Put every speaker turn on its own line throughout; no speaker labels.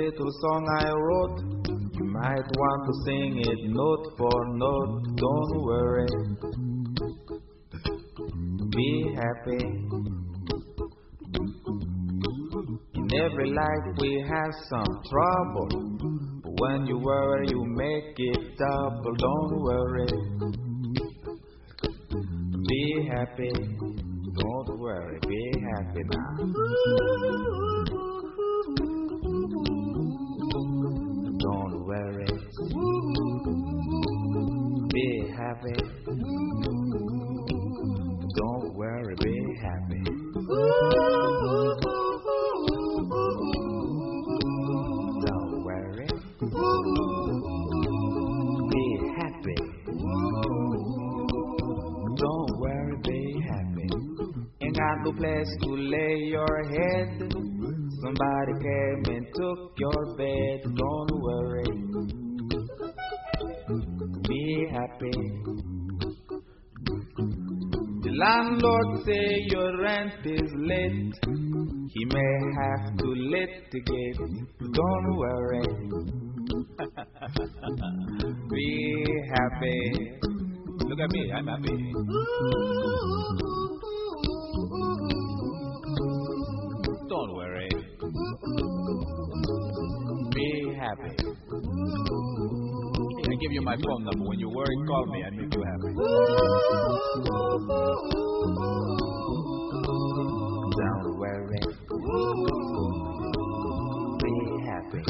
little song I wrote. You might want to sing it note for note. Don't worry, be happy. In every life we have some trouble, but when you worry you make it double. Don't worry, be happy. Don't worry, be happy now. Don't worry, be happy. Don't worry, be happy. Don't worry, be happy. Don't worry, be happy. Ain't got no place to lay your head. Somebody came and took your bed. Don't worry, be happy. The landlord say your rent is late. He may have to litigate. Don't worry, be happy. Look at me, I'm happy. Don't worry, be happy. I give you my phone number. When you worry, call me. I make you happy. Don't worry, be happy.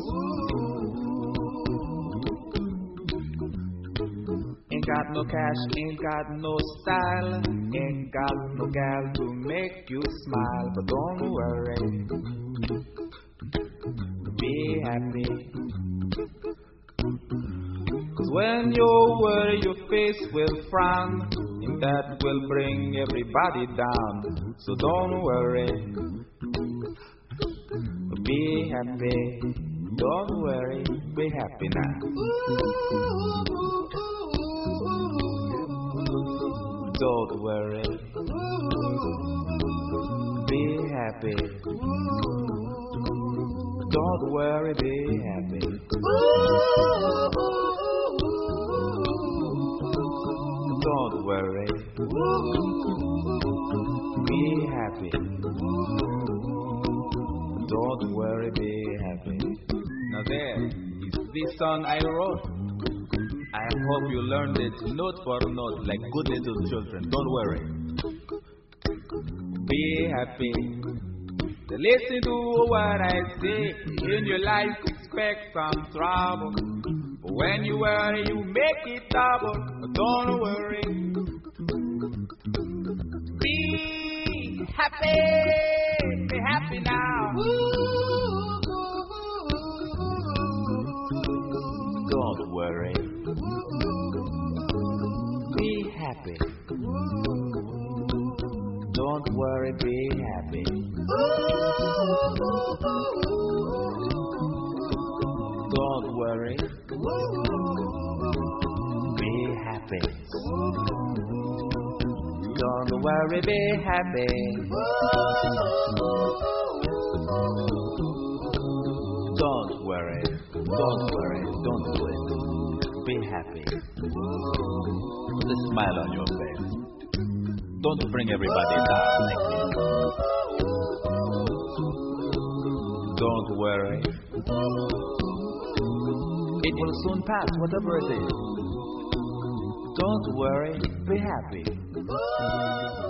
Ain't got no cash, ain't got no style, ain't got no gal to make you smile. But don't worry, be happy. 'Cause when you worry, your face will frown, and that will bring everybody down. So don't worry, be happy. Don't worry, be happy now. Don't worry, be happy. Don't worry, be happy. Don't worry, be happy. Don't worry, be happy. Now there is this song I wrote. I hope you learned it note for note like good little children. Don't worry, be happy. Listen to what I say. In your life expect some trouble, but when you worry you make it double. Don't worry, be happy. Be happy now. Don't worry, be happy. Don't worry, be happy. Don't worry, be happy. Don't worry, be happy. Don't worry, don't do it. Be happy. Put a smile on your face. Don't bring everybody down like this. Don't worry, it will soon pass, whatever it is. Don't worry, be happy.